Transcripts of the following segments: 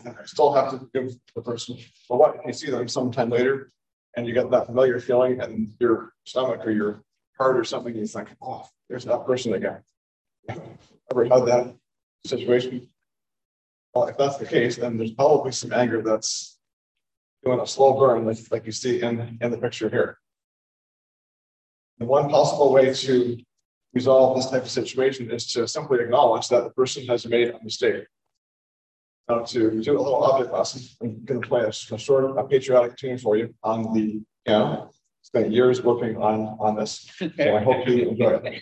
and I still have to forgive the person. But what if you see them sometime later and you get that familiar feeling in your stomach or your heart or something, you think, oh, there's that person again. Ever had that situation? Well, if that's the case, then there's probably some anger that's doing a slow burn, like you see in the picture here. And one possible way to resolve this type of situation is to simply acknowledge that the person has made a mistake. Now, to do a little object lesson, I'm going to play a short patriotic tune for you on the piano. Spent years working on this, so I hope you enjoy it.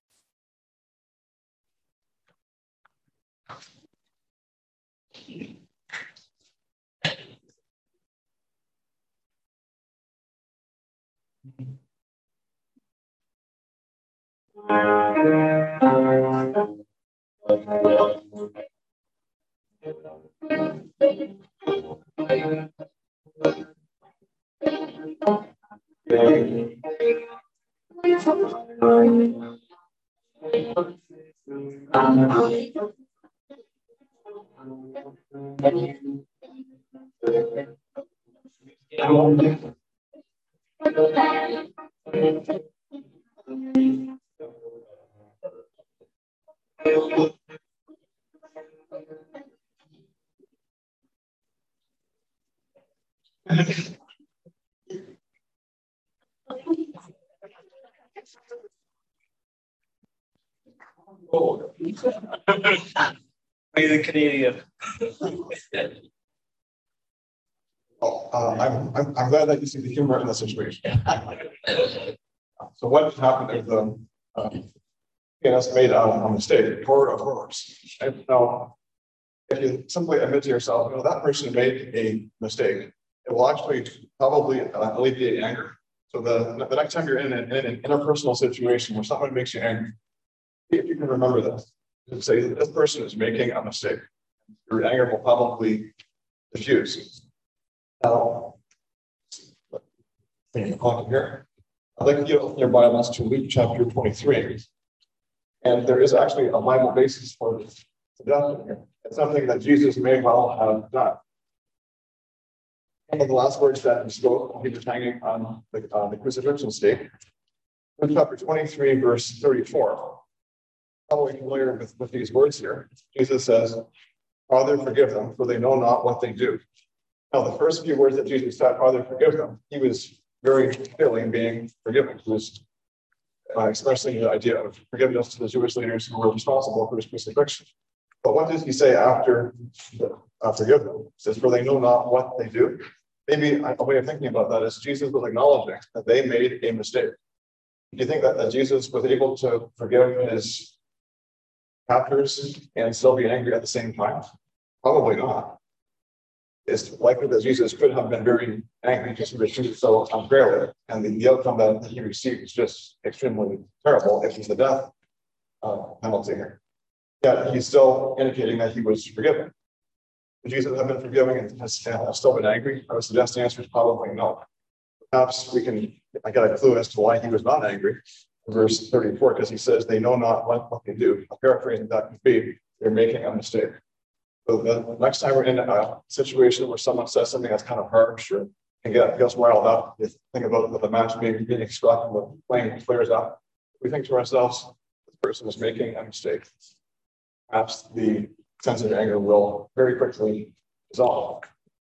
Amazing Canadian. I'm glad that you see the humor in the situation. So what happened if the pianist made a mistake, horror of horrors? And now, if you simply admit to yourself, that person made a mistake, it will actually probably alleviate anger. So the next time you're in an interpersonal situation where someone makes you angry, if you can remember this, and say that this person is making a mistake, your anger will probably diffuse. Now, here, I'd like you to open your Bibles to Luke chapter 23. And there is actually a Bible basis for this death here. It's something that Jesus may well have done. One of the last words that he spoke when he was hanging on the crucifixion stake, Luke chapter 23, verse 34. Probably familiar with these words here. Jesus says, "Father, forgive them, for they know not what they do." Now, the first few words that Jesus said, "Father, forgive them," he was very clearly being forgiving. He was expressing the idea of forgiveness to the Jewish leaders who were responsible for his crucifixion. But what does he say after forgive them? He says, "For they know not what they do." Maybe a way of thinking about that is Jesus was acknowledging that they made a mistake. Do you think that Jesus was able to forgive his captors and still be angry at the same time? Probably not. It's likely that Jesus could have been very angry because he was treated so unfairly, and the outcome that he received is just extremely terrible. It was the death penalty here. Yet he's still indicating that he was forgiven. Would Jesus have been forgiving and has still been angry? I would suggest the answer is probably no. Perhaps I got a clue as to why he was not angry. Verse 34, because he says, "They know not what they do." A paraphrase of that could be, they're making a mistake. So the next time we're in a situation where someone says something that's kind of harsh or can get us riled up, you think about the match being struck and the flame flares up. We think to ourselves, this person is making a mistake. Perhaps the sense of anger will very quickly dissolve.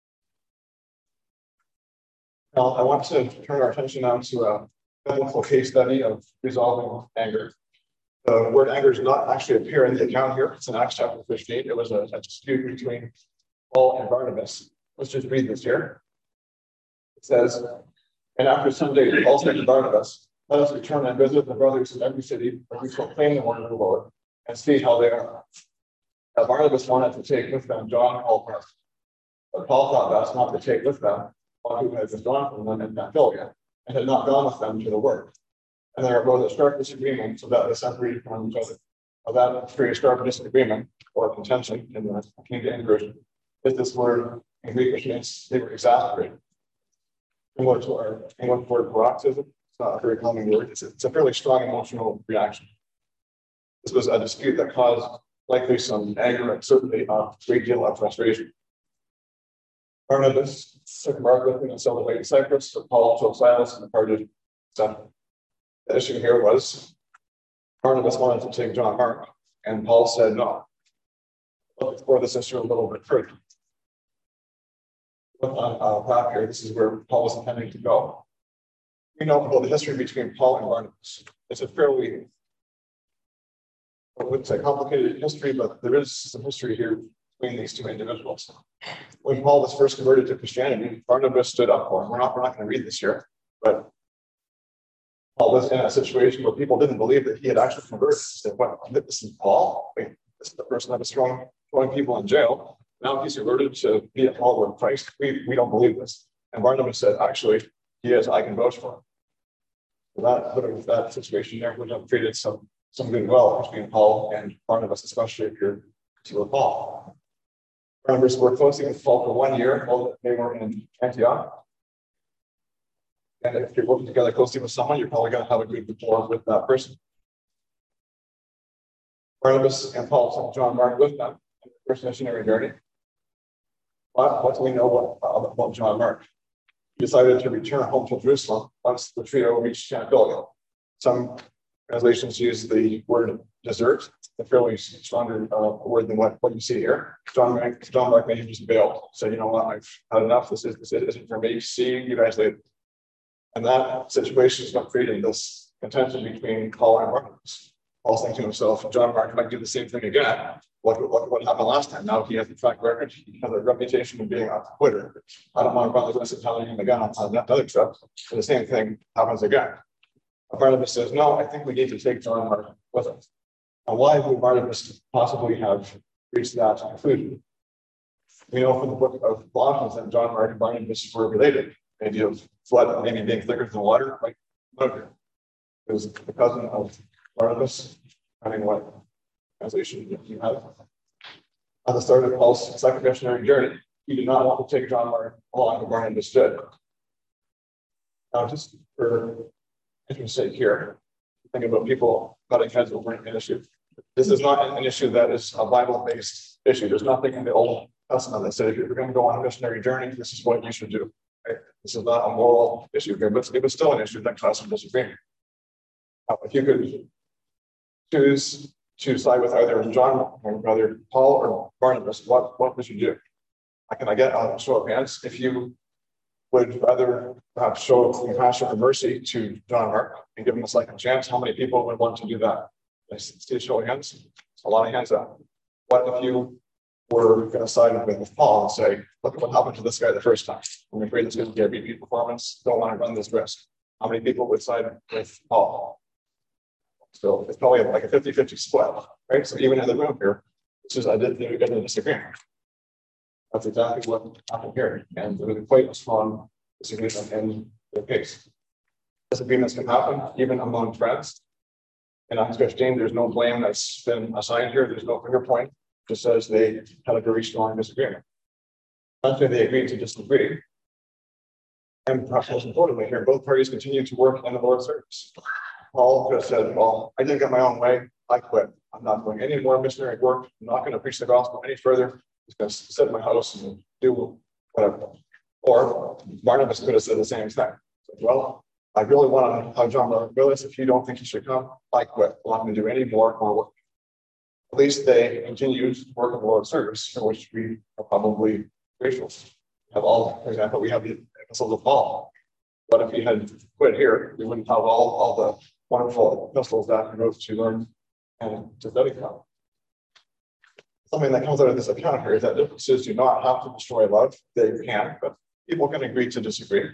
Now, I want to turn our attention now to a biblical case study of resolving anger. The word anger does not actually appear in the account here. It's in Acts chapter 15. It was a dispute between Paul and Barnabas. Let's just read this here. It says, "And after some days, Paul said to Barnabas, 'Let us return and visit the brothers in every city, where we proclaim the word of the Lord, and see how they are.' Now Barnabas wanted to take with them John called Mark, but Paul thought best not to take with them one who had withdrawn from them in Pamphylia, and had not gone with them to the work. And there arose a sharp disagreement, so that they separated from each other. Now that very sharp disagreement, or contention in the King James Version, is this word in Greek, which means they were exasperated. Similar to our English word paroxysm, it's not a very common word. It's a fairly strong emotional reaction. This was a dispute that caused likely some anger and certainly a great deal of frustration. Barnabas took Mark with him and sailed away to Cyprus, so Paul chose Silas and departed. So the issue here was Barnabas wanted to take John Mark, and Paul said no. Let's explore this issue a little bit further. On a map here, this is where Paul was intending to go. We know about the history between Paul and Barnabas. It's a fairly, I wouldn't say complicated history, but there is some history here between these two individuals. When Paul was first converted to Christianity, Barnabas stood up for him. We're not going to read this here, but Paul was in a situation where people didn't believe that he had actually converted. They said, "What? This is Paul? Wait, this is the person that was throwing people in jail. Now he's converted to be a follower of Christ. We don't believe this." And Barnabas said, "Actually, he is. I can vouch for him." That situation there would have created some goodwill between Paul and Barnabas, especially if you're to Paul. Barnabas worked closely with Paul for 1 year while they were in Antioch. And if you're working together closely with someone, you're probably going to have a good rapport with that person. Barnabas and Paul took John Mark with them in the first missionary journey. What do we know about John Mark? He decided to return home to Jerusalem once the trio reached Pamphylia. Some translations use the word desert, a fairly stronger word than what you see here. John Mark may have just bailed, said, "You know what, I've had enough. This isn't for me. See you guys later." And that situation is what created this contention between Paul and Barnabas. Paul's thinking to himself, John Mark might do the same thing again. What happened last time? Now he has the track record. He has a reputation of being a quitter. I don't want to run the risk of telling him again on another trip. And the same thing happens again. Barnabas says, "No, I think we need to take John Mark with us." Now, why would Barnabas possibly have reached that conclusion? We know from the book of Colossians that John Mark and Barnabas were related. The idea of flood maybe being thicker than water, like it was the cousin of Barnabas, depending what translation you have. At the start of Paul's second missionary journey, he did not want to take John Mark along, but Barnabas did. Now, just for interest's sake here, think about people butting heads over an issue. This is not an issue that is a Bible-based issue. There's nothing in the Old Testament that says if you're going to go on a missionary journey, this is what you should do. Right? This is not a moral issue here, but it was still an issue that caused some disagreement. If you could choose to side with either John or brother Paul or Barnabas, what would you do? Can I get a show of hands? If you would rather perhaps show compassion or mercy to John Mark and give him a second chance, how many people would want to do that? I see a show of hands. A lot of hands up. What if you were going to side with Paul and say, "Look at what happened to this guy the first time. I'm afraid this is going to be a repeat performance. Don't want to run this risk." How many people would side with Paul? So it's probably like a 50-50 split, right? So even in the room here, it's just they're getting a disagreement. That's exactly what happened here. And there was quite a strong disagreement in the case. Disagreements can happen even among friends. In Acts 15, there's no blame that's been assigned here. There's no finger point. It just says they had a very strong disagreement. Eventually, they agreed to disagree. And perhaps most importantly here, both parties continued to work in the Lord's service. Paul just said, "Well, I didn't get my own way. I quit. I'm not doing any more missionary work. I'm not going to preach the gospel any further. I'm just going to sit in my house and do whatever." Or Barnabas could have said the same thing. "Well, I really want to have John Mark with us. If you don't think he should come, I quit. I'm not going to do any more work." At least they continued to work in the Lord's service, for which we are probably grateful. For example, we have the epistles of Paul. But if he had quit here, we wouldn't have all the wonderful epistles that he wrote to learn and to study from. Something that comes out of this account here is that differences do not have to destroy love. They can, but people can agree to disagree.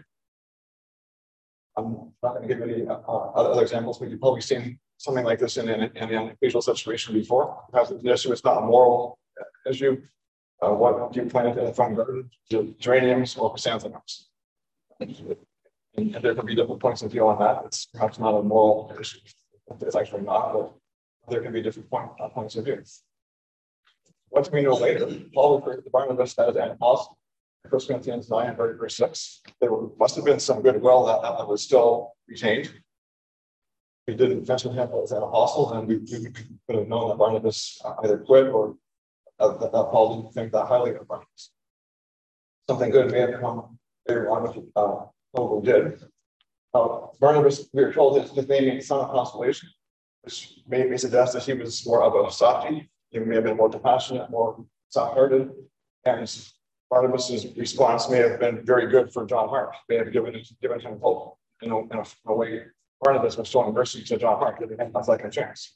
I'm not going to give any other examples, but you've probably seen something like this in an unusual situation before. Perhaps the issue is not a moral issue. What do you plant in a front garden? Geraniums or chrysanthemums? And there can be different points of view on that. It's perhaps not a moral issue. It's actually not, but there can be different points of view. What do we know later? Paul referred to Barnabas as an apostle. 1 Corinthians 9, verse 6. There must have been some goodwill that was still retained. We didn't mention him as an apostle, and we could have known that Barnabas either quit or that Paul didn't think that highly of Barnabas. something good may have come later on, which probably did. Barnabas, we are told his name means son of consolation, which may suggest that he was more of a softie. He may have been more compassionate, more soft-hearted, and Barnabas's response may have been very good for John Mark. May have given him hope. In a way, Barnabas was showing mercy to John Mark, giving him a second chance.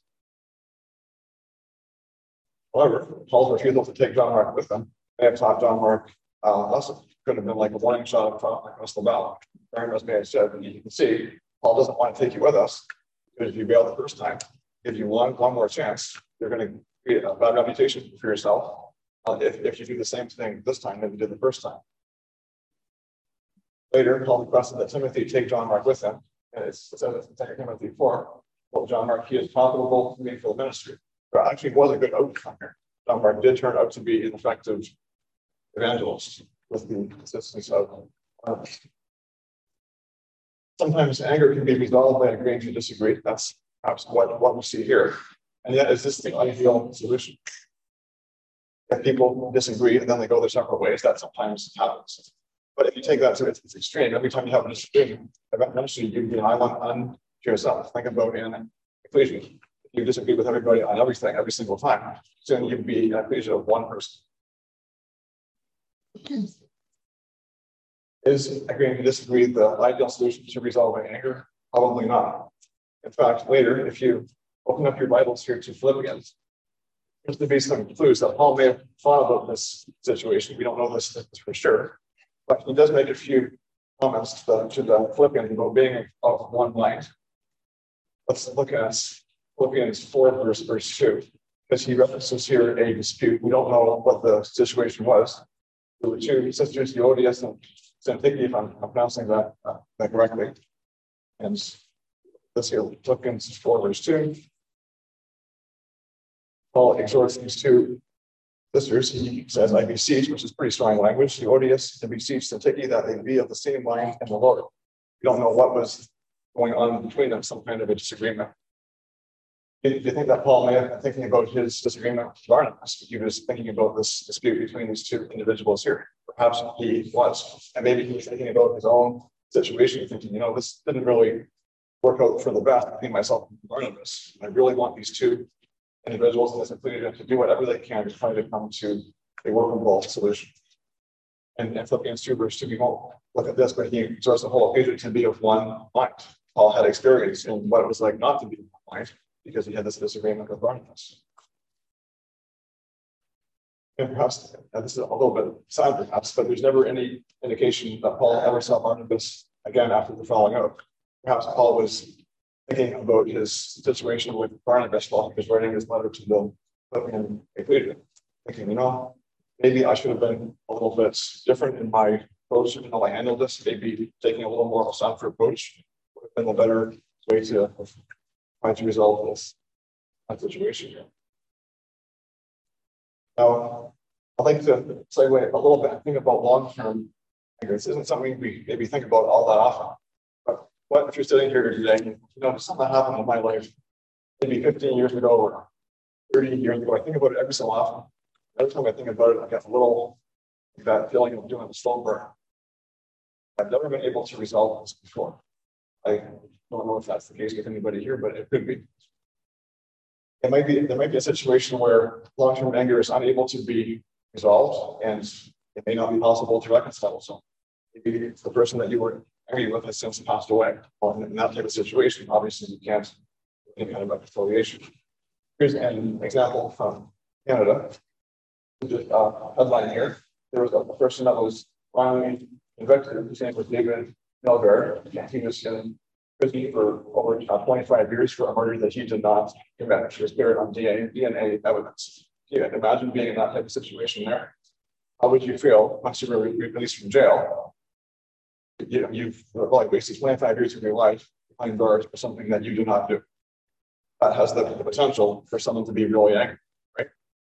However, Paul's refusal to take John Mark with them may have taught John Mark lesson. Could have been like a warning shot across the bow. Barnabas may have said, you can see, Paul doesn't want to take you with us, because if you bail the first time, if you want one more chance, you're going to create a bad reputation for yourself if you do the same thing this time that you did the first time. Later, Paul requested that Timothy take John Mark with him, and it says in 2 Timothy 4, well, John Mark, he is profitable to me for the ministry. There actually was a good outcome here. John Mark did turn out to be an effective evangelist with the assistance of sometimes anger can be resolved by agreeing to disagree. That's perhaps what we see here. And yet, is this the ideal solution? If people disagree and then they go their separate ways, that sometimes happens. But if you take that to its extreme, every time you have a disagreement, eventually you be an island unto yourself. Think about in ecclesia. If you disagree with everybody on everything every single time, soon you'd be an ecclesia of one person. Is agreeing to disagree the ideal solution to resolving anger? Probably not. In fact, later, if you open up your Bibles here to Philippians, there's to be some clues that Paul may have thought about this situation. We don't know this for sure, but he does make a few comments to the Philippians about being of one mind. Let's look at Philippians 4, verse 2, because he references here a dispute. We don't know what the situation was. There were two sisters, Euodias and Syntyche, if I'm pronouncing that correctly. And this here, Philippians 4, verse 2. Paul exhorts these two sisters. He says, I beseech, which is pretty strong language, Euodias and beseech Syntyche that they be of the same mind in the Lord. We don't know what was going on between them, some kind of a disagreement. Do you think that Paul may have been thinking about his disagreement with Barnabas? He was thinking about this dispute between these two individuals here. Perhaps he was. And maybe he was thinking about his own situation, thinking, this didn't really work out for the best between myself and Barnabas. I really want these two individuals in this ecclesia to do whatever they can to try to come to a workable solution. And in Philippians 2, verse 2, we won't look at this, but he exhorts the whole ecclesia to be of one mind. Paul had experience in what it was like not to be of one mind, because he had this disagreement with Barnabas. And perhaps, this is a little bit sad perhaps, but there's never any indication that Paul ever saw Barnabas again after the falling out. Perhaps Paul was thinking about his situation with Barnabas while he was writing his letter to the Philippian ecclesia, thinking, maybe I should have been a little bit different in my approach in how I handled this. Maybe taking a little more of a softer approach would have been a better way to try to resolve this situation here. Now, I'd like to segue a little bit and think about long-term anger. This isn't something we maybe think about all that often. But what if you're sitting here today, something happened in my life maybe 15 years ago or 30 years ago. I think about it every so often. Every time I think about it, I get a little that feeling of doing a slow burn. I've never been able to resolve this before. I don't know if that's the case with anybody here, but it could be. There might be a situation where long-term anger is unable to be resolved, and it may not be possible to reconcile. So maybe the person that you were angry with has since passed away. Well, in that type of situation, obviously you can't do any kind of reconciliation. Here's an example from Canada. Just headline here. There was a person that was finally convicted. His name was David Milberg. He was in prison for over 25 years for a murder that he did not commit. He was buried on DNA evidence. Imagine being in that type of situation there. How would you feel once you were released from jail? You've probably wasted 25 years of your life behind bars for something that you do not do. That has the potential for someone to be really angry, right?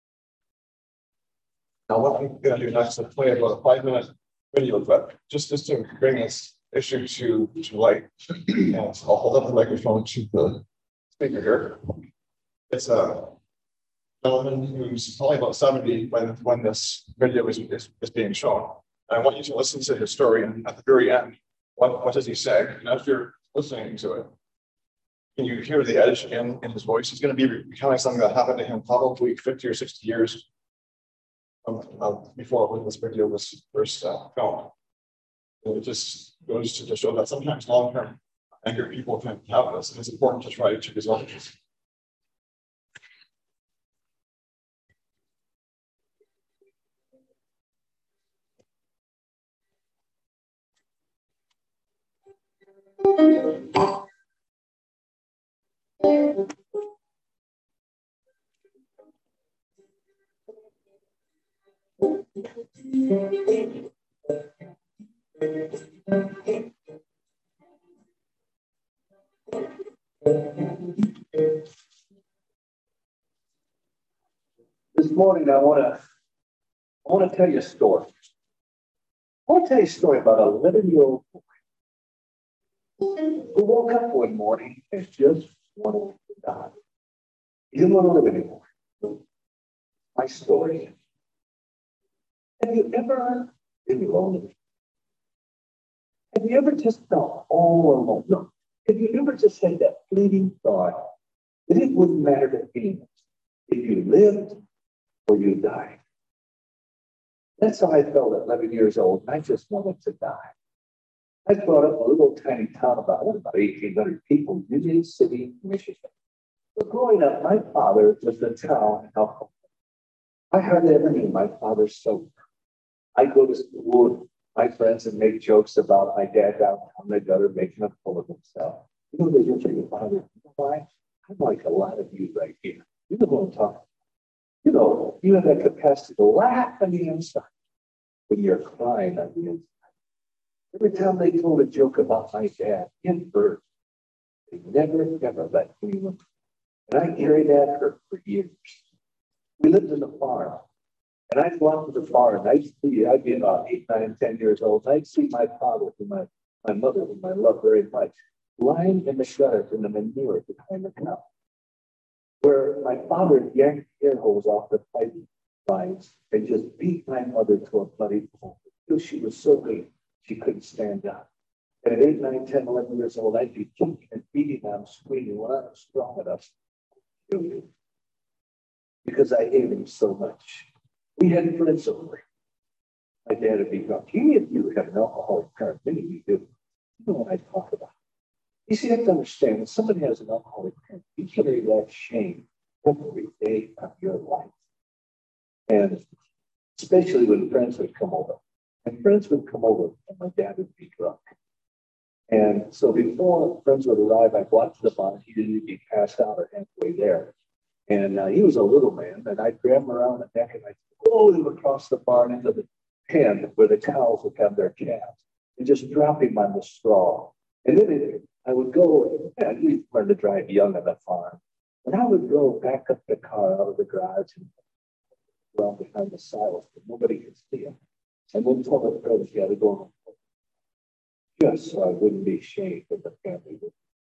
Now, what I'm going to do next is play about a 5-minute video clip just to bring this issue to light. And I'll hold up the microphone to the speaker here. It's a gentleman who's probably about 70 when this video is being shown. I want you to listen to his story, and at the very end, what does he say? And as you're listening to it, can you hear the edge in his voice? He's going to be recounting something that happened to him probably 50 or 60 years before when this video was first filmed. And it just goes to show that sometimes long-term anger people can have this, and it's important to try to resolve this. This morning, I want to tell you a story. I want to tell you a story about a 11-year-old boy who woke up one morning and just wanted to die. He didn't want to live anymore. My story. Have you ever been lonely? Have you ever just felt all alone? No. Have you ever just had that fleeting thought that it wouldn't matter to anyone if you lived or you died? That's how I felt at 11 years old, and I just wanted to die. I brought up a little tiny town about 1,800 people, Union City, Michigan. But growing up, my father was the town alcoholic. I hardly ever knew my father's sober. I'd go to school with my friends and make jokes about my dad downtown the gutter making a fool of himself. You know, they just say, Father, you know why? I'm like a lot of you right here. You know what I'm talking about. You know, you have that capacity to laugh on the inside when you're crying on the inside. Every time they told a joke about my dad, in birth, they never, ever let me look. And I carried that hurt for years. We lived in a farm. And I'd go out to the farm, and I'd be about 8, 9, 10 years old, and I'd see my father, my mother, whom I love very much, lying in the gutters in the manure behind the cow, where my father yanked air hose off the pipe lines and just beat my mother to a bloody pulp until she was so weak she couldn't stand up. And at 8, 9, 10, 11 years old, I'd be kicking and beating them, screaming when I was strong enough to kill you because I hated him so much. We had friends over. My dad would be drunk. Any of you have an alcoholic parent? Many of you do. You know what I talk about. You see, you have to understand, when somebody has an alcoholic parent, you carry that shame every day of your life. And especially when friends would come over. And friends would come over, and my dad would be drunk. And so before friends would arrive, I'd watch the bar. He didn't be passed out or halfway there. And he was a little man, and I'd grab him around the neck, and I'd pull him across the barn into the pen where the cows would have their calves, and just drop him on the straw. And then I would go, and he learned to drive young on the farm. And I would go back up the car out of the garage and around behind the silos, but nobody could see him. And then tell the friends he had to go just so I wouldn't be ashamed of the family.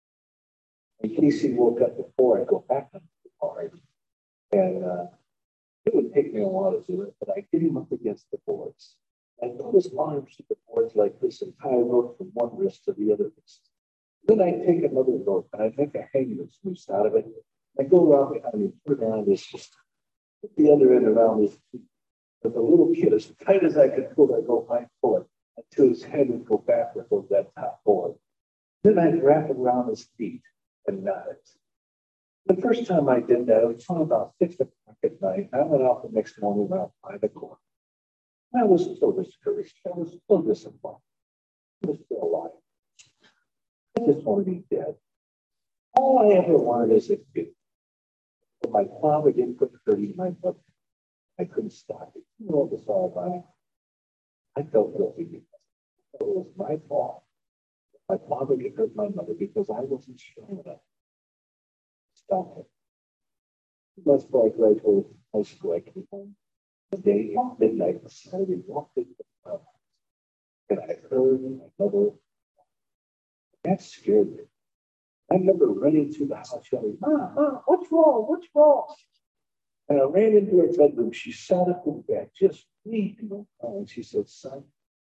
In case he woke up before, I'd go back up the car. And it would take me a while to do it, but I get him up against the boards. I'd put his arms to the boards like this and tie a rope from one wrist to the other wrist. Then I'd take another rope and I'd make a hanging noose out of it. I'd go around behind him, put it around his, put the other end around his feet. But the little kid, as tight as I could pull, I'd go by pull it until his head would go backward over that top board. Then I'd wrap it around his feet and knot it. The first time I did that, it was probably about 6 o'clock at night. I went out the next morning around 5 o'clock. I was so discouraged. I was so disappointed. I was still alive. I just wanted to be dead. All I ever wanted as a kid. But my father didn't put 30 in my book. I couldn't stop it. You know what was all about? I felt guilty because it was my fault. My father could hurt my mother because I wasn't strong enough. Stop it. That's why I graduated from high school. I came home the day at midnight, Saturday, walked into the house, and I heard my mother. That scared me. I remember running through the house yelling, Mom, what's wrong? What's wrong? And I ran into her bedroom. She sat up in bed, just weeping. And she said, Son,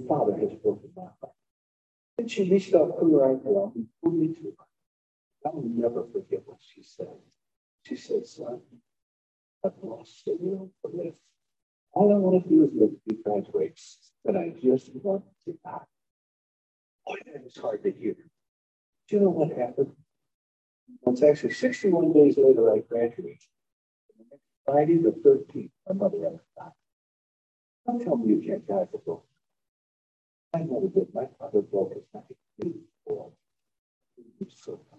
father has broken my heart. And she reached out to her ankle and pulled me to her. I will never forget what she said. She said, son, I've lost the will to live. All I want to do is live to be graduate, but I just want to die. Boy, that is hard to hear. Do you know what happened? It's actually 61 days later I graduated. Friday the 13th, my mother ever died. Don't tell me you can't die for broken. I never did. My father broke his neck. So much.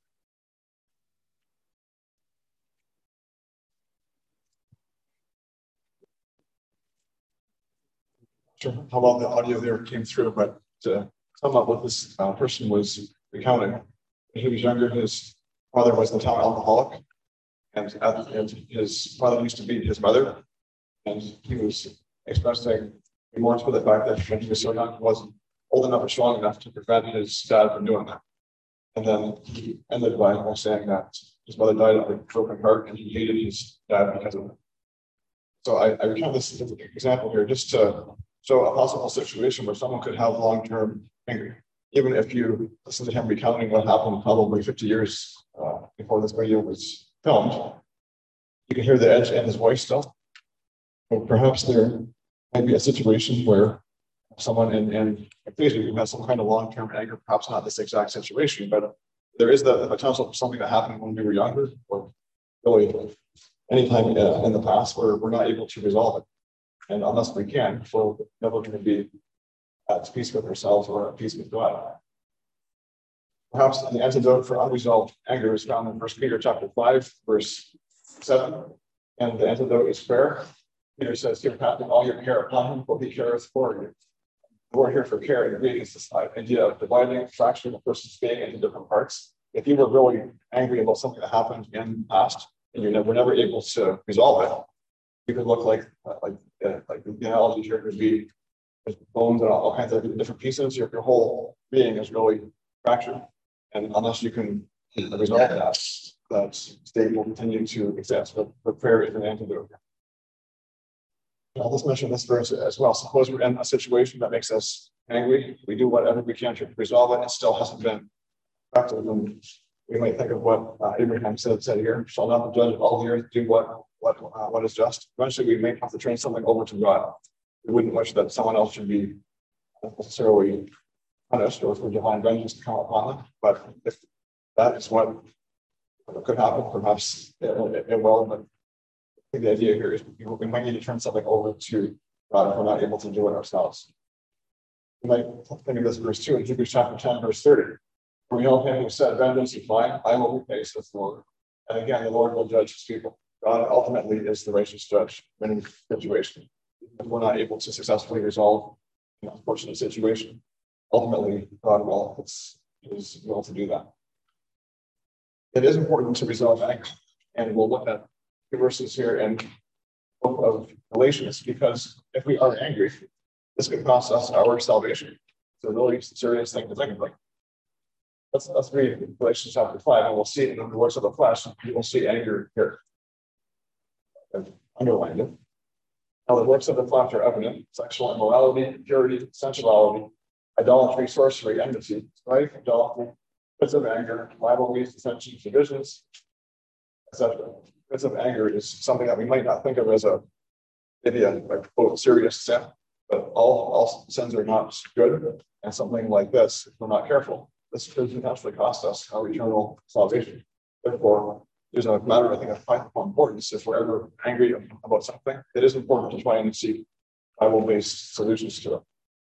Sure how well the audio there came through, but to sum up what this person was recounting, when he was younger, his father was the town alcoholic, and his father used to beat his mother, and he was expressing remorse for the fact that when he was so young, he wasn't old enough or strong enough to prevent his dad from doing that. And then he ended by saying that his mother died of a broken heart, and he hated his dad because of it. So I recount this example here just to show a possible situation where someone could have long-term anger. Even if you listen to him recounting what happened probably 50 years before this video was filmed, you can hear the edge in his voice still. But perhaps there might be a situation where someone in Facebook who has some kind of long-term anger, perhaps not this exact situation, but there is the potential for something that happened when we were younger, or really anytime in the past where we're not able to resolve it. And unless we can, we're never going to be at peace with ourselves or at peace with God. Perhaps the antidote for unresolved anger is found in 1 Peter chapter 5, verse 7. And the antidote is prayer. Peter says, "Give casting all your care upon him, for he careth for you." The word here for care in Greek is this idea of dividing, fracturing a person's being into different parts. If you were really angry about something that happened in the past and you were never able to resolve it, you could look like the analogy here could be bones and all kinds of different pieces. Your whole being is really fractured, and unless you can resolve that state will continue to exist. But prayer is an antidote. Let's mention this verse as well. Suppose we're in a situation that makes us angry. We do whatever we can to resolve it. It still hasn't been effective. And we might think of what Abraham said here: "Shall not the judge of all the earth do what is just?" Eventually, we may have to turn something over to God. We wouldn't wish that someone else should be necessarily punished or for divine vengeance to come upon them. But if that is what could happen, perhaps it will. But I think the idea here is we might need to turn something over to God if we're not able to do it ourselves. We might think of this verse too in Hebrews chapter 10, verse 30. "For we know him who said, 'Vengeance is mine, I will repay,' says the Lord." And again, the Lord will judge his people. God ultimately is the righteous judge in any situation. If we're not able to successfully resolve an unfortunate situation, ultimately God will is will to do that. It is important to resolve anger, and we'll look at the verses here in the book of Galatians, because if we are angry, this could cost us our salvation. It's a really serious thing to think about. Let's read Galatians chapter 5, and we'll see in the works of the flesh, we'll see anger here. I've underlined it. Now, the works of the flesh are evident: sexual immorality, impurity, sensuality, idolatry, sorcery, enmity, strife, idolatry, fits of anger, rivalries, dissensions, divisions, etc. Fits of anger is something that we might not think of as maybe a quote serious sin, but all sins are not good, and something like this, if we're not careful, this could potentially cost us our eternal salvation. Therefore, there's a matter, I think, of practical importance. If we're ever angry about something, it is important to try and seek Bible-based solutions to it.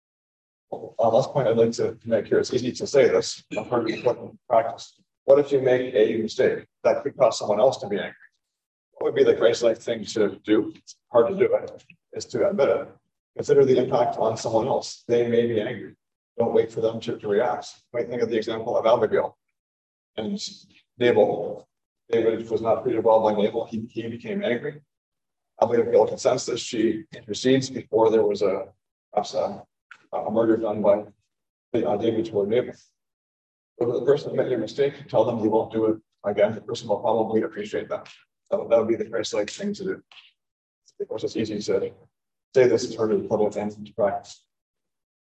Last point I'd like to make here, it's easy to say this, but hard to put in practice. What if you make a mistake that could cause someone else to be angry? What would be the Christ-like thing to do? It's hard to do it, is to admit it. Consider the impact on someone else. They may be angry. Don't wait for them to react. You might think of the example of Abigail and Nabal. David was not treated well by Nabal. He became angry. Abigail consents that she intercedes before there was perhaps a murder done by David toward Nabal. But the person who made a mistake, tell them you won't do it again. The person will probably appreciate that. That would be the Christ-like thing to do. Of course, it's easy to say this, it's hard to put it into practice.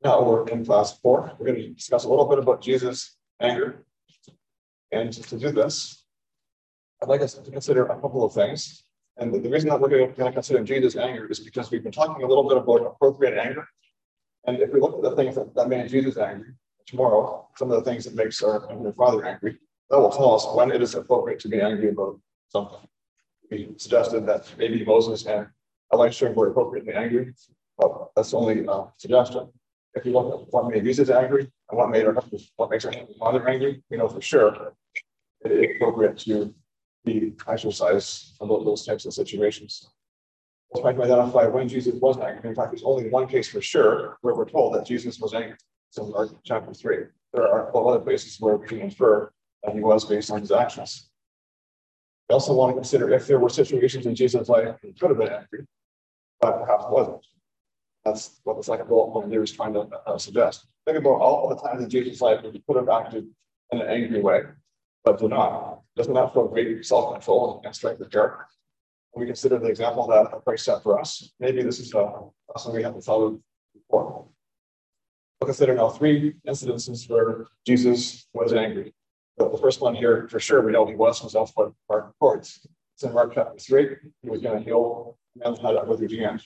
Now we're in class 4. We're going to discuss a little bit about Jesus' anger. And to do this, I'd like us to consider a couple of things. And the reason that we're going to consider Jesus' anger is because we've been talking a little bit about appropriate anger. And if we look at the things that made Jesus angry, tomorrow, some of the things that makes our Heavenly Father angry, that will tell us when it is appropriate to be angry about something. We suggested that maybe Moses and Elisha were appropriately angry, but that's only a suggestion. If you look at what made Jesus angry and what makes our Heavenly Father angry, we know for sure it is appropriate to be exercised about those types of situations. Let's try to identify when Jesus was angry. In fact, there's only one case for sure where we're told that Jesus was angry. It's in Mark chapter 3. There are a lot of places where we can infer that he was based on his actions. We also want to consider if there were situations in Jesus' life he could have been angry, but perhaps wasn't. That's what the second bullet point there is trying to suggest. Think about all the times in Jesus' life where he could have acted in an angry way, but did not. Doesn't that show great self-control and strength of character? We consider the example that Christ set for us. Maybe this is something we haven't thought of before. We'll consider now 3 incidences where Jesus was angry. The first one here, for sure, we know he was off what Mark records. It's in Mark chapter 3. He was going to heal a man who had a withered hand.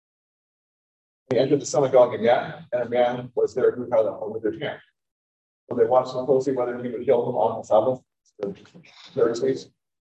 He entered the synagogue again, and a man was there who had a withered hand. So they watched him closely whether he would heal him on the Sabbath, the Pharisees,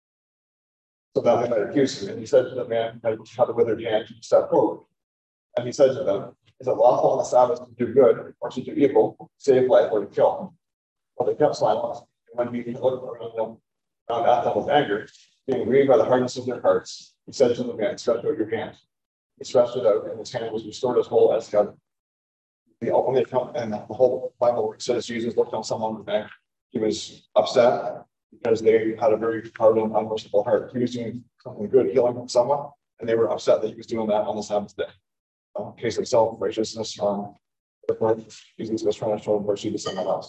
so that they might accuse him. And he said to the man who had a withered hand, step forward. And he said to them, is it lawful on the Sabbath to do good or to do evil, save life or to kill? Well, they kept silent. And when he looked around at them with anger, being grieved by the hardness of their hearts, he said to the man, stretch out your hand. He stretched it out, and his hand was restored as whole as God. The only account in the whole Bible where it says Jesus looked on someone with anger. He was upset because they had a very hard and unmerciful heart. He was doing something good, healing someone, and they were upset that he was doing that on the Sabbath day. Case of self-righteousness on the part, Jesus was trying to show mercy to someone else.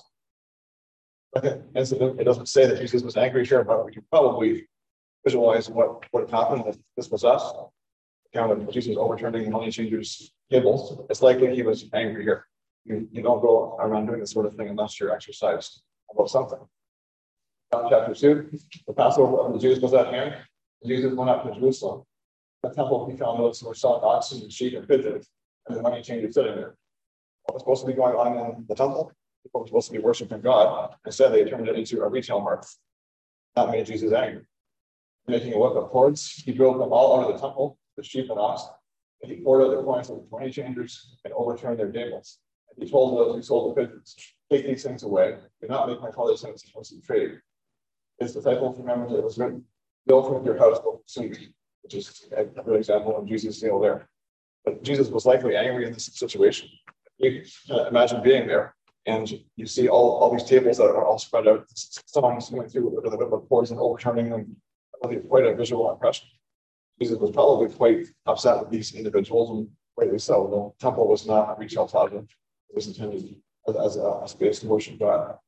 Second incident, it doesn't say that Jesus was angry here, but we can probably visualize what would have happened if this was us. Account of Jesus overturning money changers' tables. It's likely he was angry here. You don't go around doing this sort of thing unless you're exercised about something. Chapter 2, the Passover of the Jews was at hand. Jesus went up to Jerusalem. In the temple, he found those who were selling oxen and sheep and pigeons, and the money changers sitting there. What was supposed to be going on in the temple? People were supposed to be worshiping God. Instead, they turned it into a retail mart. That made Jesus angry. Making a whip of cords, he drove them all out of the temple, the sheep and oxen, and he poured out the coins of the money changers and overturned their tables. And he told those who sold the pigeons, take these things away. Do not make my father's house a house of trade. His disciples remembered that it was written, build from your house will soon be, which is a good example of Jesus' deal there. But Jesus was likely angry in this situation. You can imagine being there, and you see all these tables that are all spread out. Someone's going through with a whip of cords and overturning them. Quite a visual impression. Jesus was probably quite upset with these individuals, and rightly so. The temple was not a retail plaza. It was intended as a space to worship God.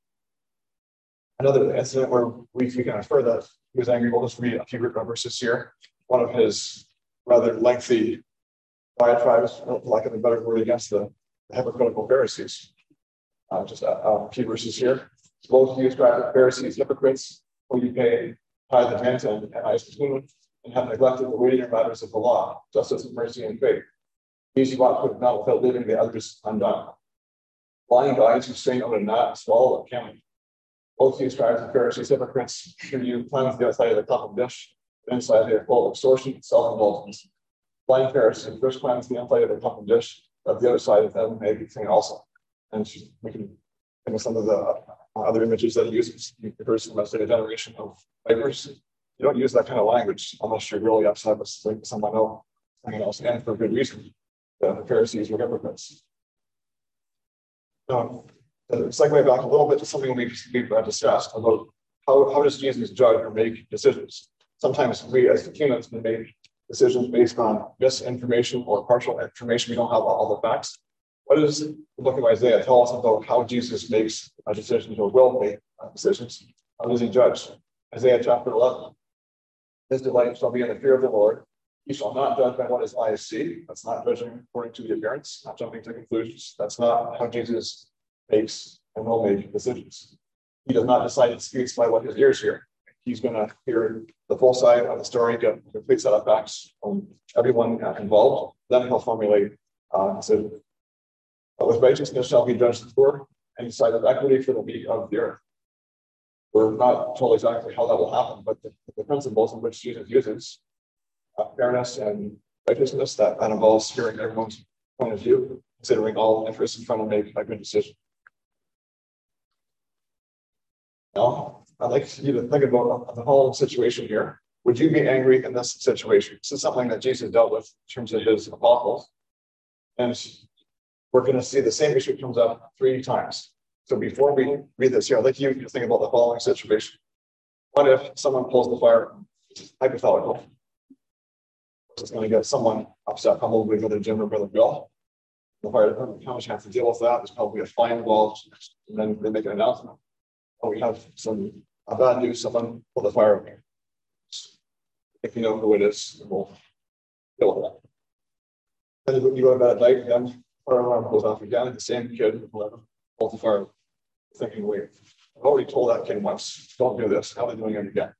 Another incident where we can infer that he was angry. We'll just read a few verses here. One of his rather lengthy diatribes, for lack of a better word, against the hypocritical Pharisees. Just a few verses here. Both you scribes and Pharisees, hypocrites, for you pay tithe and tenth and tithes and have neglected the weightier matters of the law, justice and mercy and faith. These you ought to have done without leaving the others undone. Blind guides who strain out a gnat and swallow a camel. Both you scribes and Pharisees, hypocrites, should you cleanse the outside of the cup of dish, but inside they are full of extortion and self-indulgence. Blind Pharisees, first cleanse the inside of the cup of dish, but the other side of them may be clean also. And we can think of some of the other images that he uses. He refers to them as a generation of vipers. You don't use that kind of language unless you're really upset with someone else, and for good reason. The Pharisees were hypocrites. To segue back a little bit to something we've discussed about how does Jesus judge or make decisions. Sometimes we as humans can make decisions based on misinformation or partial information. We don't have all the facts. What does the book of Isaiah tell us about how Jesus makes decisions or will make decisions? How does he judge? Isaiah chapter 11. His delight shall be in the fear of the Lord. You shall not judge by what his eyes see. That's not judging according to the appearance, not jumping to conclusions. That's not how Jesus makes and will make decisions. He does not decide his speech by what his ears hear. He's going to hear the full side of the story, get a complete set of facts from everyone involved. Then he'll formulate a decision. But with righteousness shall be judged the poor, and decide of equity for the meek of the earth. We're not told exactly how that will happen, but the principles in which Jesus uses fairness and righteousness, that involves hearing everyone's point of view, considering all interests and trying to make a good decision. Now, I'd like you to think about the whole situation here. Would you be angry in this situation? This is something that Jesus dealt with in terms of his apostles. And we're going to see the same issue comes up 3 times. So before we read this here, I'd like you to think about the following situation. What if someone pulls the fire? Hypothetical. It's going to get someone upset, probably Brother Jim or Brother Bill. The fire department comes, have to deal with that. There's probably a fine involved, and then they make an announcement. Oh, we have some bad news. Someone pulled the fire. If you know who it is, we'll deal with that. Then you go to bed at night, and then fire alarm goes off again. The same kid, whoever, pulls the fire, thinking, wait, I've already told that kid once, don't do this. How are they doing it again?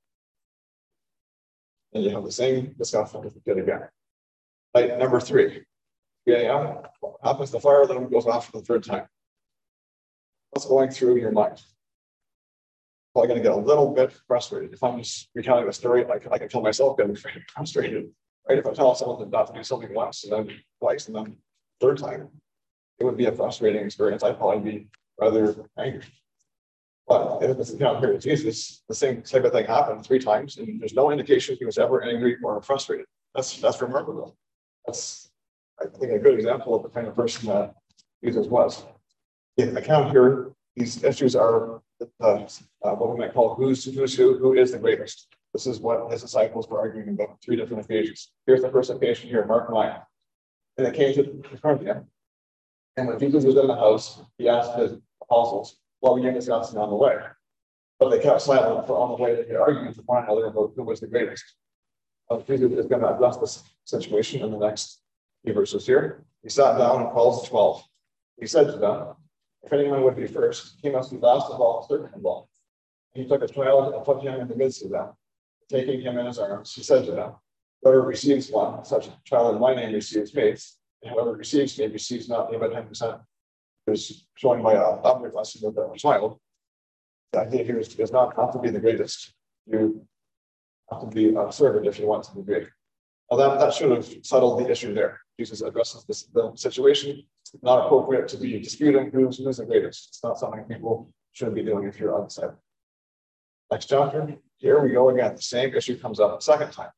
And you have the same discussion with the kid again. Night number 3, 3 a.m. What happens? The fire alarm goes off for the 3rd time. What's going through your mind? Probably going to get a little bit frustrated. If I'm just recounting the story, I can tell myself getting frustrated. Right? If I tell someone not to do something once and then twice and then 3rd time, it would be a frustrating experience. I'd probably be rather angry. But in this account here with Jesus, the same type of thing happened 3 times, and there's no indication he was ever angry or frustrated. That's remarkable. That's, I think, a good example of the kind of person that Jesus was. In the account here, these issues are what we might call who is the greatest. This is what his disciples were arguing about 3 different occasions. Here's the first occasion here, Mark 9. And it came to Capernaum. And when Jesus was in the house, he asked his apostles, what were you discussing on the way? But they kept silent for on the way they argued with one another about who was the greatest. Jesus is going to address this situation in the next few verses here. He sat down and called the 12. He said to them, if anyone would be first, he must be last of all, servant of all. He took a child and put him in the midst of them. Taking him in his arms, he said to them, whoever receives one, such a child in my name receives me, and whoever receives me receives not me but him who sent me. Is showing by an object lesson with a child. The idea here is not to be the greatest. You have to be a servant if you want to be great. Now that should have settled the issue there. Jesus addresses the situation. It's not appropriate to be disputing who's the greatest. It's not something people should be doing if you're on the side. Next chapter, here we go again. The same issue comes up a 2nd time.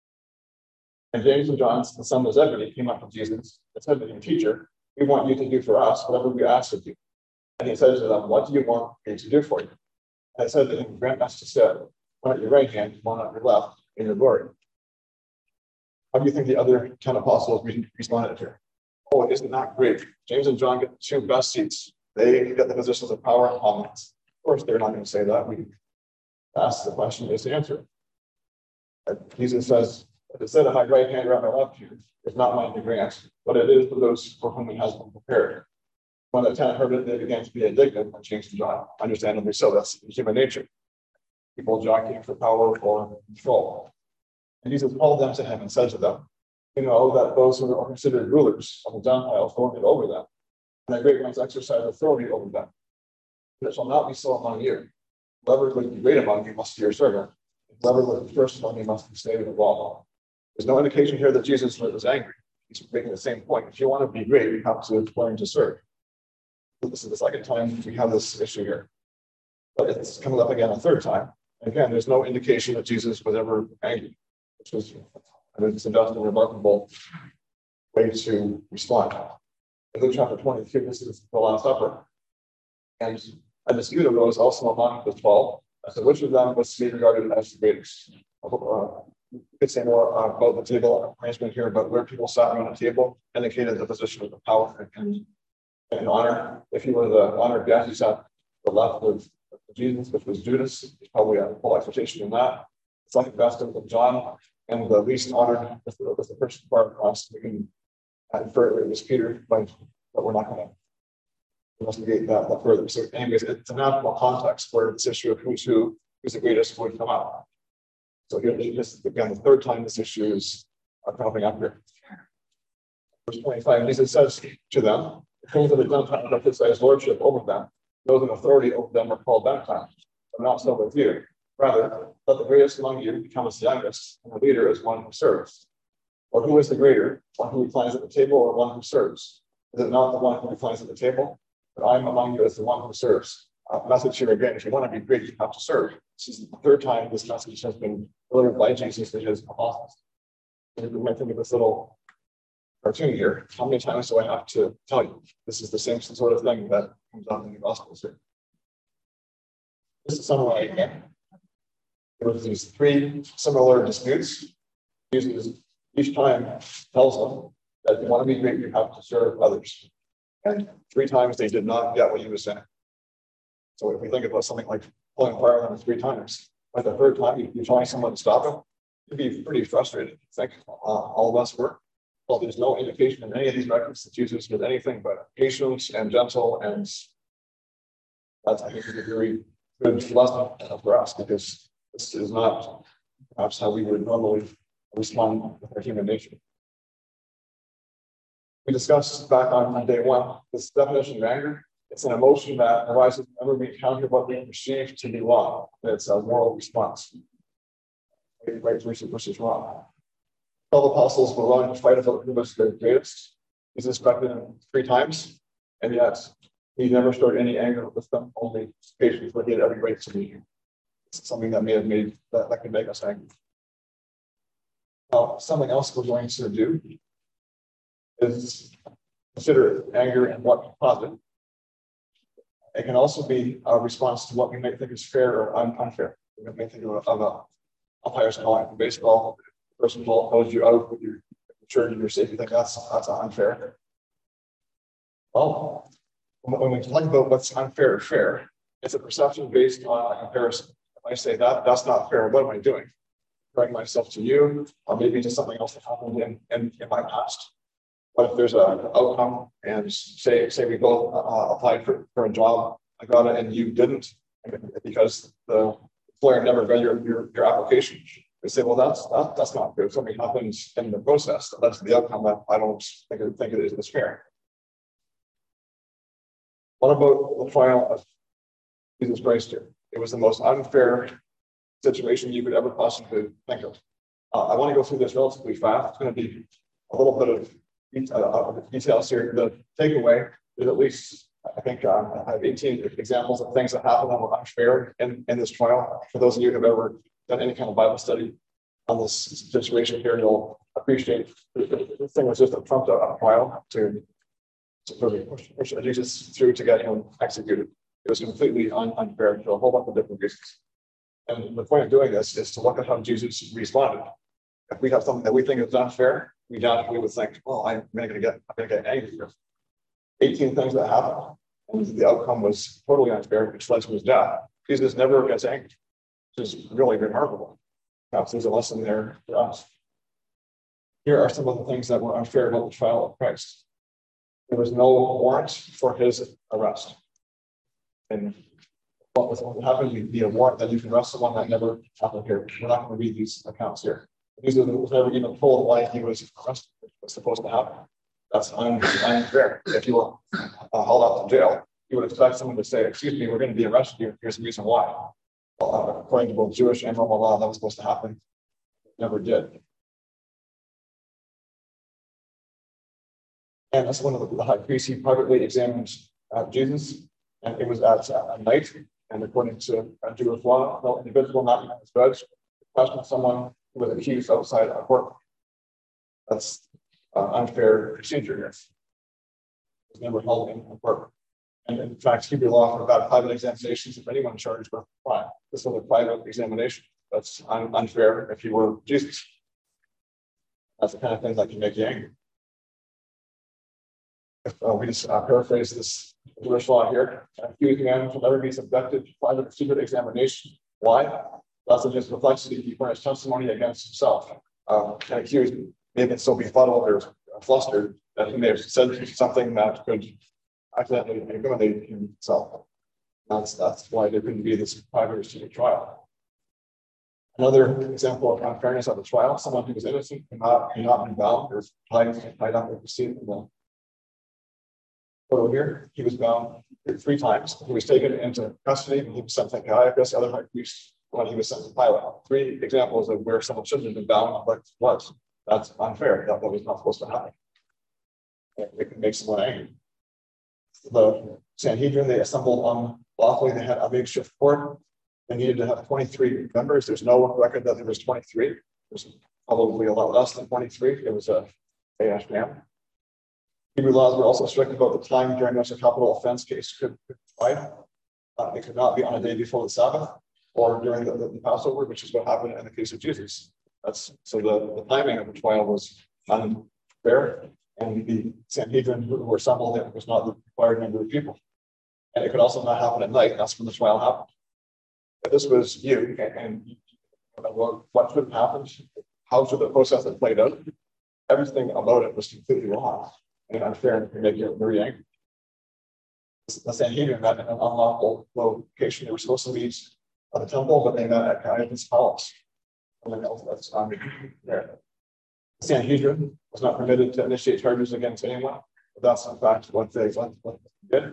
And James and John, the son of Zebedee, came up to Jesus and said to him, Teacher, we want you to do for us whatever we ask of you. And he said to them, what do you want me to do for you? And I said to him, grant us to sit, one at your right hand, one at your left, in your glory. How do you think the other 10 apostles responded here? Oh, isn't that great? James and John get the 2 best seats. They get the positions of power and prominence. Of course, they're not going to say that. We ask the question, is the answer. And Jesus says, it said at my right hand or at my left hand is not mine to grant, but it is for those for whom it has been prepared. When the 10 heard it, they began to be indignant and changed to John. Understandably so, that's human nature. People jockeying for power or control. And Jesus called them to him and said to them, you know that those who are considered rulers of the Gentiles lord it over them, and the great ones exercise authority over them. But it shall not be so among you. Whoever would be great among you must be your servant. Whoever would be first among you must be slave of all. There's no indication here that Jesus was angry. He's making the same point. If you want to be great, you have to learn to serve. This is the 2nd time we have this issue here. But it's coming up again a 3rd time. Again, there's no indication that Jesus was ever angry, which was, I would suggest, a remarkable way to respond. In Luke chapter 22, this is the Last Supper. And a dispute arose also among the 12 as to which of them was to be regarded as the greatest. We could say more about the table arrangement here, but where people sat around a table indicated the position of the power and honor. If you were the honored guest, you sat to the left of Jesus, which was Judas. There's probably a full expectation in that. The 2nd best of John, and the least honored is the person far across. We can infer it was Peter, but we're not going to investigate that further. So, anyways, it's a natural context where this issue of who's the greatest would come up. So here, this is again the third time this issue is cropping up here. Verse 25, Jesus says to them, "The kings of the Gentiles exercise lordship over them. Those in authority over them are called baptized. But not so with you. Rather, let the greatest among you become as the youngest, and the leader as one who serves. Or who is the greater, one who reclines at the table or one who serves? Is it not the one who reclines at the table? But I am among you as the one who serves." Message here again, if you want to be great, you have to serve. This is the third time this message has been delivered by Jesus to his apostles. You might think of this little cartoon here. How many times do I have to tell you? This is the same sort of thing that comes up in the Gospels here. Just to summarize again, there were these three similar disputes. Jesus each time tells them that if you want to be great, you have to serve others. And three times they did not get what he was saying. So if we think about something like pulling fire alarm 3 times, by the third time you're telling someone to stop it, you'd be pretty frustrated. I think all of us were. Well, there's no indication in any of these records that Jesus did anything but patient and gentle, and that's, I think, is a very good lesson for us, because this is not perhaps how we would normally respond with our human nature. We discussed back on day one this definition of anger. It's an emotion that arises whenever we encounter what we perceive to be wrong. It's a moral response. Right versus wrong. All the apostles were willing to fight about who was the greatest. Jesus corrected them 3 times, and yet he never showed any anger with them, only patience, but he had every right to be. It's something that may have made that could make us angry. Now, something else we're going to do is consider anger and what caused it. It can also be a response to what we might think is fair or unfair. We may think of a umpire's calling for baseball. The person calls you out with your maturity, your safety. You think that's unfair. Well, when we talk about what's unfair or fair, it's a perception based on a comparison. If I say that's not fair, what am I doing? Comparing myself to you, or maybe to something else that happened in my past. But if there's an outcome, and say we both applied for a job, I got it and you didn't, because the employer never read your application, they say, well, that's not fair. Something happens in the process that led to the outcome that I don't think it is fair. What about the trial of Jesus Christ here? It was the most unfair situation you could ever possibly think of. I want to go through this relatively fast. It's going to be a little bit of details here. The takeaway is, at least, I think I have 18 examples of things that happened that were unfair in this trial. For those of you who have ever done any kind of Bible study on this situation here, you'll appreciate this thing was just a trumped up trial to push Jesus through to get him executed. It was completely unfair for a whole bunch of different reasons. And the point of doing this is to look at how Jesus responded. If we have something that we think is unfair, we naturally would think, well, I'm going to get angry here. 18 things that happened, and the outcome was totally unfair, which led to his death. Jesus never gets angry, which is really remarkable. Perhaps there's a lesson there for us. Here are some of the things that were unfair about the trial of Christ. There was no warrant for his arrest. And what happened would be a warrant that you can arrest someone that never happened here. We're not going to read these accounts here. Jesus was never even told why he was arrested, which was supposed to happen. That's unfair. If you were hauled out to jail, you would expect someone to say, excuse me, we're going to be arrested here. Here's the reason why. Well, according to both Jewish and Roman law, that was supposed to happen. It never did. And that's one of the high priests. He privately examined Jesus, and it was at night. And according to Jewish law, no individual not even his judge questioned someone who was accused outside a court. That's unfair procedure here. It was never held in court. And in fact, Hebrew law forgot private examinations of anyone charged with a crime. This was a private examination. That's unfair if you were Jesus. That's the kind of thing that can make you angry. If we just paraphrase this Jewish law here, accused man shall never be subjected to private or secret examination. Why? That's just reflexive. He furnished testimony against himself. and accused may have been so befuddled or flustered that he may have said something that could accidentally incriminate himself. That's why there couldn't be this 5 years to the trial. Another example of unfairness at the trial: someone who was innocent cannot be bound or tied up with the seat in the photo here. He was bound 3 times. He was taken into custody and he was sent to Caiaphas, the other high priest, when he was sent to Pilate. 3 examples of where someone shouldn't have been bound, but was. That's unfair. That was not supposed to happen. It can make someone angry. The Sanhedrin, they assembled unlawfully. They had a makeshift court. They needed to have 23 members. There's no record that there was 23. There's probably a lot less than 23. It was a sham. Hebrew laws were also strict about the time during which a capital offense case could be tried. It could not be on a day before the Sabbath or during the Passover, which is what happened in the case of Jesus. So the timing of the trial was unfair, and the Sanhedrin who were assembled, it was not the required number of people. And it could also not happen at night. That's when the trial happened. If this was you, and what should have happened, how should the process have played out? Everything about it was completely wrong and unfair, and could make you very angry. The Sanhedrin met in an unlawful location. They were supposed to meet at the temple, but they met at Caiaphas' palace. That's there. The Sanhedrin was not permitted to initiate charges against anyone, but that's in fact what they did.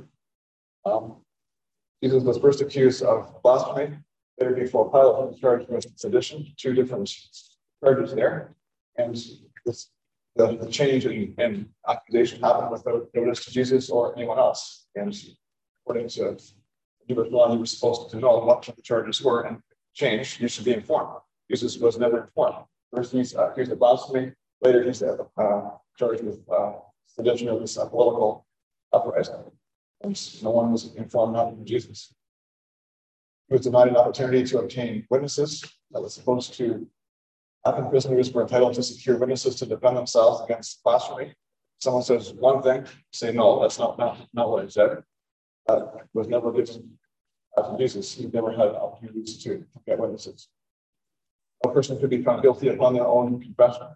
Jesus was first accused of blasphemy. Later, before Pilate, he was charged with sedition. 2 different charges there, and the change in accusation happened without notice to Jesus or anyone else. And according to Jewish law, he was supposed to know what the charges were and change. You should be informed. Jesus was never informed. First, he's accused of blasphemy. Later, he's charged with sedition of this political uprising. And no one was informed, not even Jesus. He was denied an opportunity to obtain witnesses that was supposed to happen. Prisoners were entitled to secure witnesses to defend themselves against blasphemy. Someone says one thing, say no, that's not what I said. Was never given to Jesus. He never had opportunities to get witnesses. A person could be found guilty upon their own confession.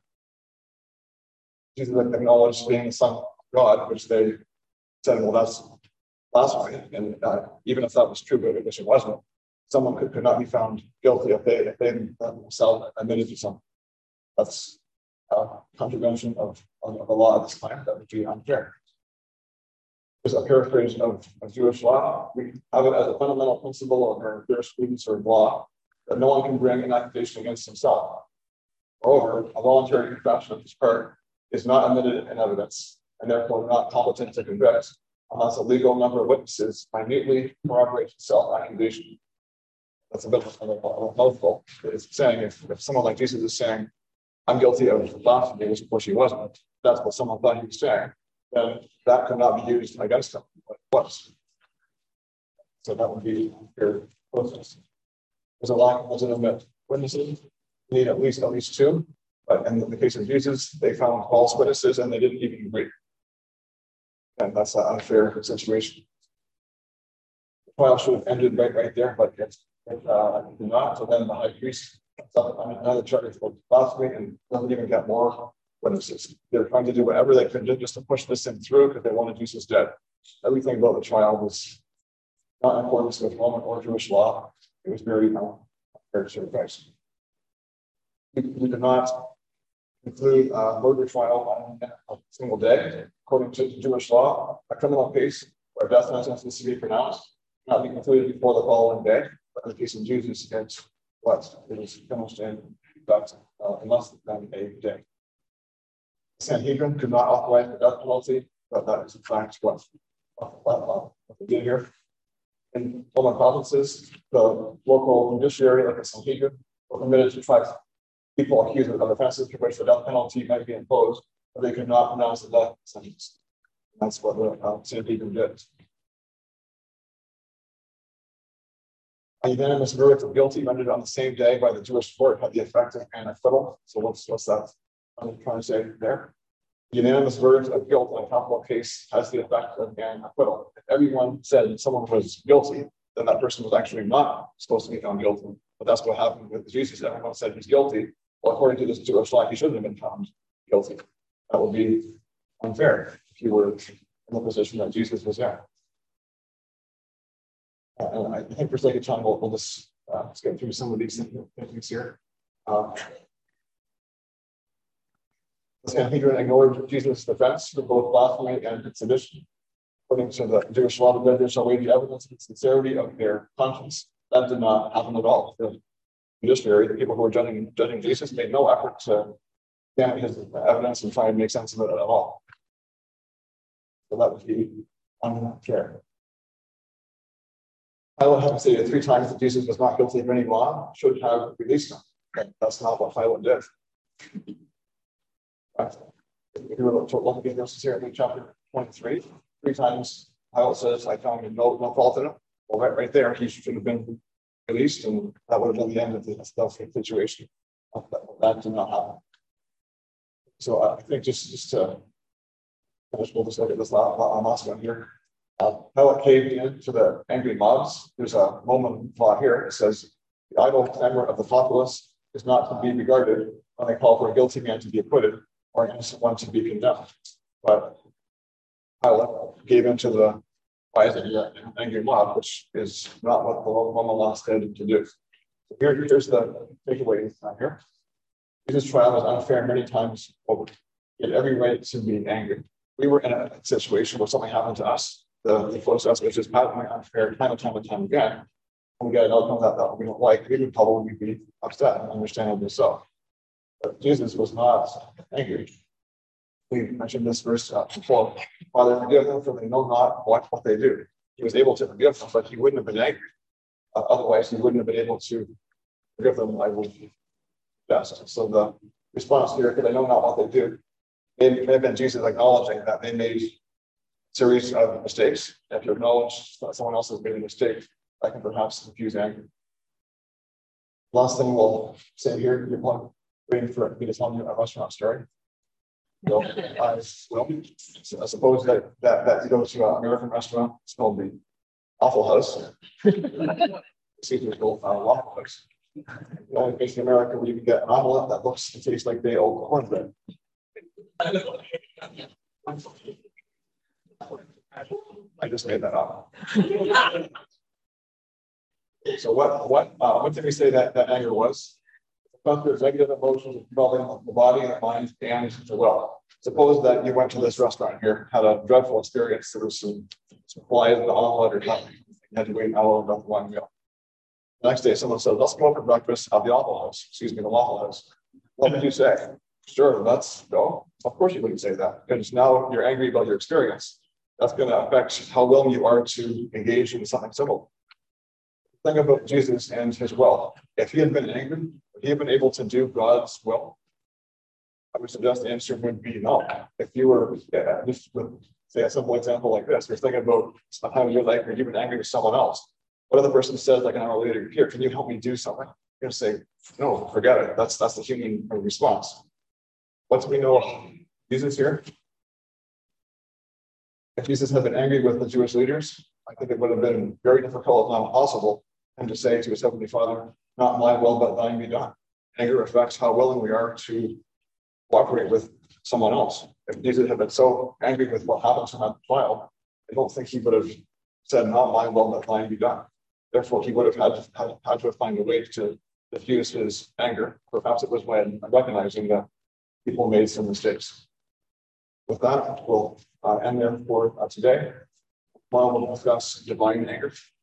Jesus acknowledged being the Son of God, which they said, well, that's blasphemy. And even if that was true, but which it wasn't, someone could not be found guilty if they themselves admitted to something. That's a contravention of the law at this time. That would be unfair. There's a paraphrase of Jewish law. We have it as a fundamental principle of our jurisprudence or law that no one can bring an accusation against himself. Moreover, a voluntary confession of his part is not admitted in evidence and therefore not competent to convict unless a legal number of witnesses minutely corroborate self-accusation. That's a bit of a mouthful. It's saying if someone like Jesus is saying, I'm guilty of blasphemy, which of course he wasn't, that's what someone thought he was saying, then that could not be used against him, but it was. So that would be your process. There's a lack of legitimate witnesses. You need at least 2. But in the case of Jesus, they found false witnesses and they didn't even agree. And that's an unfair situation. The trial should have ended right there, but it did not. So then the high priest another charge for blasphemy and doesn't even get more witnesses. They're trying to do whatever they could do just to push this thing through because they wanted Jesus dead. Everything about the trial was not in accordance with Roman or Jewish law. It was very fair sacrifice. We did not conclude a murder trial on a single day. According to Jewish law, a criminal case where a death sentence is to be pronounced cannot be concluded before the following day. But in the case of Jesus, it was finished in less than a day. The Sanhedrin could not authorize the death penalty, but that is in fact what they did here. In Roman provinces, the local judiciary, like the Sanhedrin, were permitted to try people accused of offenses for which the death penalty might be imposed, but they could not pronounce the death sentence. That's what the Sanhedrin did. A unanimous verdict of guilty rendered on the same day by the Jewish court had the effect of an acquittal. So what's that I'm trying to say there? The unanimous verdict of guilt in a capital case has the effect of an acquittal. If everyone said someone was guilty, then that person was actually not supposed to be found guilty. But that's what happened with Jesus. Everyone said he's guilty, well, according to this Jewish law, he shouldn't have been found guilty. That would be unfair if you were in the position that Jesus was in. And I think for sake of time, we'll just get through some of these things here. I think you're going to ignore Jesus' defense for both blasphemy and sedition. According to the Jewish law, the judges shall weigh the evidence of the sincerity of their conscience. That did not happen at all. The judiciary, the people who were judging Jesus, made no effort to examine his evidence and try and make sense of it at all. So that would be unfair. Pilate had stated 3 times that Jesus was not guilty of any wrong, should have released him. But that's not what Pilate did. If you were to look at the verses here in chapter 23, 3 times Pilate says, I found no fault in him. Well, right there, he should have been released, and that would have been the end of the situation. That did not happen. So I think just to finish, we'll just look at this last one here. Pilate caved in to the angry mobs. There's a moment law here. It says, the idle clamor of the populace is not to be regarded when they call for a guilty man to be acquitted or an innocent one to be condemned. But Pilate gave in to the angry mob, which is not what the Roman law said to do. So here's the takeaway here. Jesus' trial was unfair many times over. He had every right to be angry. We were in a situation where something happened to us, the process, which is patently unfair time and time again. When we get an outcome that we don't like, we would probably be upset, and understandably so. But Jesus was not angry. We mentioned this verse before. Father, forgive them, for they know not what they do. He was able to forgive them, but he wouldn't have been angry. Otherwise, he wouldn't have been able to forgive them, I would best. So the response here, because they know not what they do, it may have been Jesus acknowledging that they made a series of mistakes. If you acknowledge that someone else has made a mistake, that can perhaps confuse anger. Last thing we'll say here, you're waiting for me to tell you a restaurant story. So, I suppose that you go to an American restaurant, it's called the Waffle House. Caesar's called Waffle House. The only place in America where you can get an omelet that looks and tastes like day-old cornbread. I just made that up. So what did we say that anger was? There's negative emotions involving the body, the mind, and the will. Suppose that you went to this restaurant here, had a dreadful experience. There was some flies in the omelet or something. You had to wait an hour about one meal. The next day, someone said, let's go out for breakfast at the Waffle House. The Waffle House. What would you say? Sure, let's go. Of course you wouldn't say that, because now you're angry about your experience. That's going to affect how willing you are to engage in something civil. Think about Jesus and his will. If he had been angry, would he have been able to do God's will? I would suggest the answer would be no. If you were, just with, say, a simple example like this, you're thinking about a time in your life where you've been angry with someone else. What other person says like an hour later, here, can you help me do something? You're going to say, no, forget it. That's the human response. What do we know of Jesus here? If Jesus had been angry with the Jewish leaders, I think it would have been very difficult, if not impossible, for him to say to his heavenly Father, not my will, but thine be done. Anger affects how willing we are to cooperate with someone else. If Jesus had been so angry with what happened to him at the trial, I don't think he would have said, not my will, but thine be done. Therefore, he would have had to find a way to diffuse his anger. Perhaps it was when recognizing that people made some mistakes. With that, we'll end there for today. Tomorrow we'll discuss divine anger.